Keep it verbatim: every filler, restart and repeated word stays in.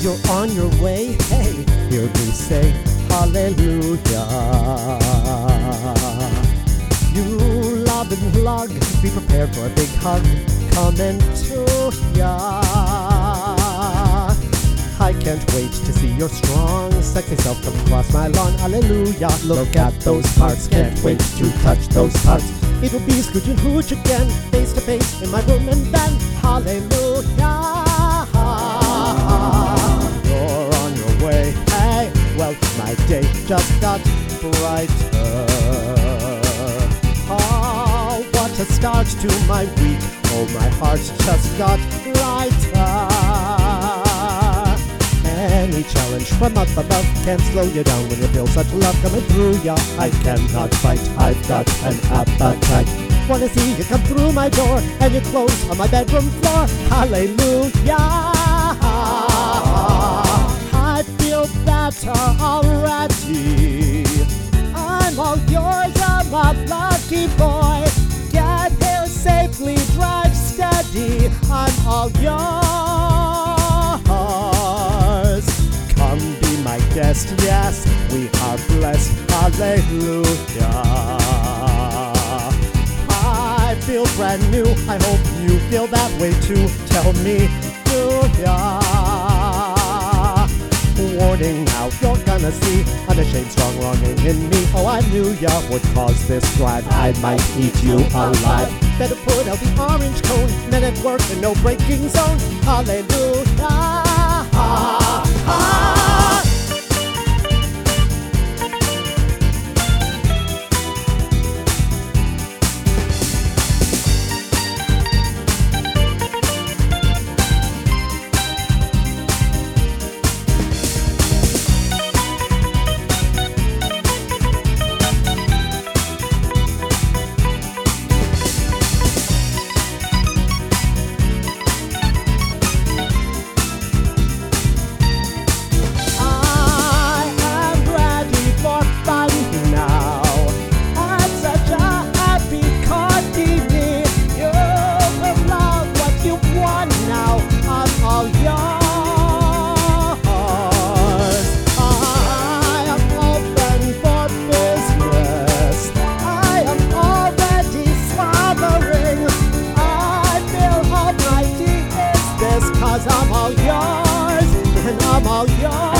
you're on your way. Hey, hear me say hallelujah. You love and lug, be prepared for a big hug coming to ya. I can't wait to see your strong, sexy self come across my lawn. Hallelujah. Look at those parts, can't wait to touch those parts. It'll be Scrooge and Hooch again, face to face in my room, and then hallelujah. You're on your way. Hey, well, my day just got brighter. Oh, what a start to my week. Oh, my heart just got lighter. Any challenge from up above can't slow you down when you feel such love coming through ya. I cannot fight, I've got an appetite. Wanna see you come through my door and your clothes on my bedroom floor. Hallelujah. I feel better already. I'm all yours, I'm a lucky boy. Get here safely, drive steady. I'm all yours. Come be my guest, yes, we are blessed. Hallelujah. I feel brand new, I hope you feel that way too. Tell me, do ya? Warning now, you're gonna see unashamed strong longing in me. Oh, I knew ya would cause this drive. I might eat you alive. Better put out the orange cone, men at work in no braking zone. Hallelujah. Ah, ah. I'm all yours, and I'm all yours.